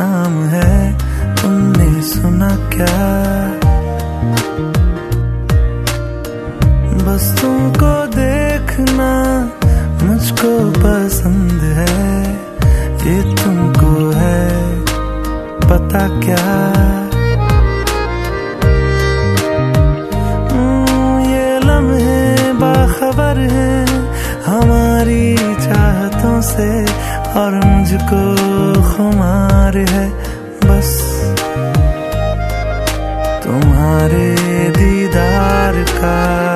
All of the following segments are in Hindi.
नाम है, तुमने सुना क्या? बस तुमको देखना मुझको पसंद है, ये तुमको है पता क्या? ये लम्हे बाखबर हैं हमारी चाहतों से, और मुझको खुमार है बस तुम्हारे दीदार का,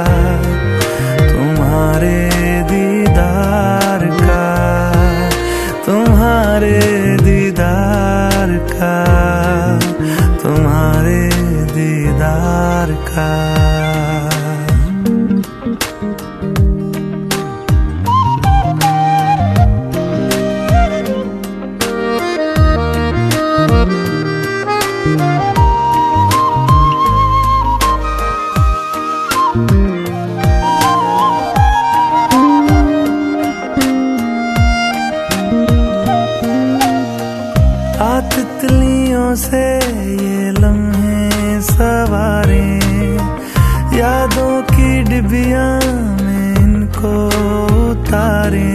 तुम्हारे दीदार का, तुम्हारे दीदार का, तुम्हारे दीदार का। तितलियों से ये लम्हे सवारे, यादों की डिबिया में इनको उतारे।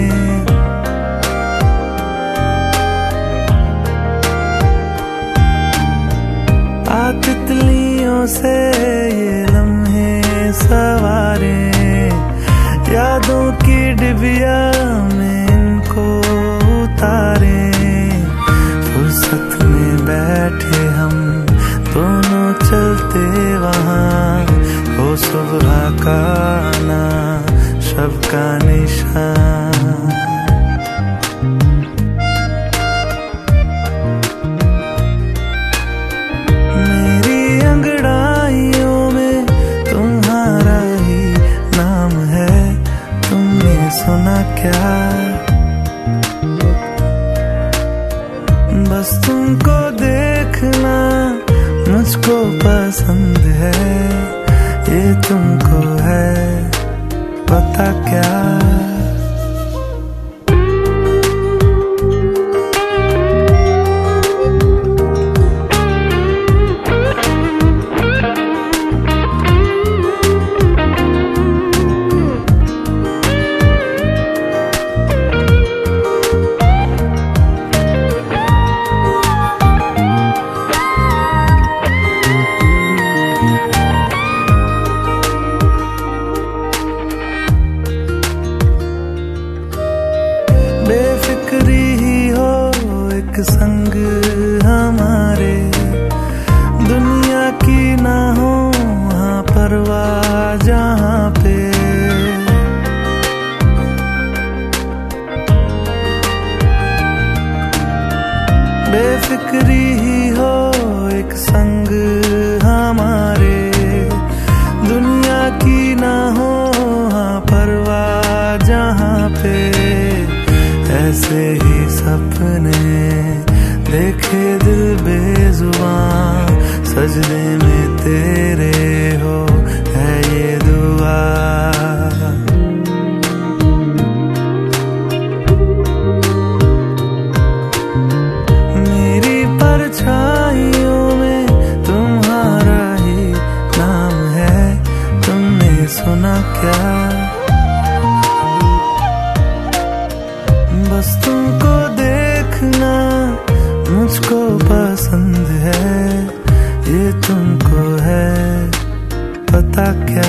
तितलियों से ये लम्हे सवारे, यादों की डिबिया में इनको उतारे। फुर्सत में बैठे हम दोनों चलते वहाँ, हो सुबह का आना शब का निशान। मेरी अंगड़ाइयों में तुम्हारा ही नाम है, तुमने सुना क्या? बस तुमको देखना मुझको पसंद है, ये तुमको है पता क्या? बेफिक्री ही हो एक संग हमारे, दुनिया की ना हो वहाँ परवाह जहाँ पे। बेफिक्री ही हो एक संग हमारे, दुनिया की ना हो वहाँ परवाह जहाँ पे। ऐसे ही सपने देखे दिल बेजुबान, सजदे में तेरे हो है ये दुआ। मेरी परछाइयों में तुम्हारा ही नाम है, तुमने सुना क्या? बस तुमको देखना मुझको पसंद है, ये तुमको है पता क्या?